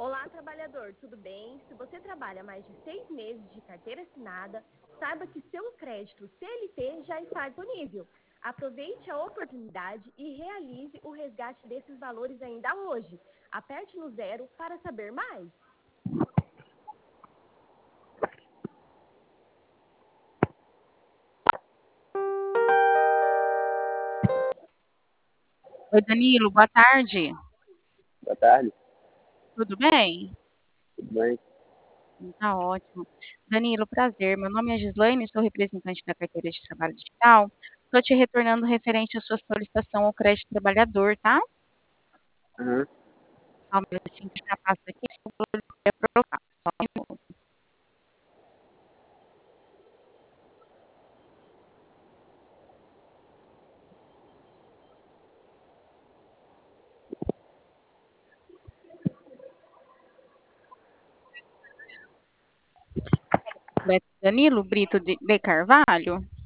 Olá, trabalhador, tudo bem? Se você trabalha mais de 6 meses de carteira assinada, saiba que seu crédito CLT já está disponível. Aproveite a oportunidade e realize o resgate desses valores ainda hoje. Aperte no 0 para saber mais. Oi, Danilo, boa tarde. Boa tarde, Tudo bem? tudo bem? Tá ótimo. Danilo, prazer. Meu nome é Gislaine, sou representante da carteira de trabalho digital. Estou te retornando referente à sua solicitação ao crédito trabalhador, tá? Uhum. Só um minutinho que já passa aqui, eu vou lhe aprovar. Só um minuto. Danilo Brito de Carvalho?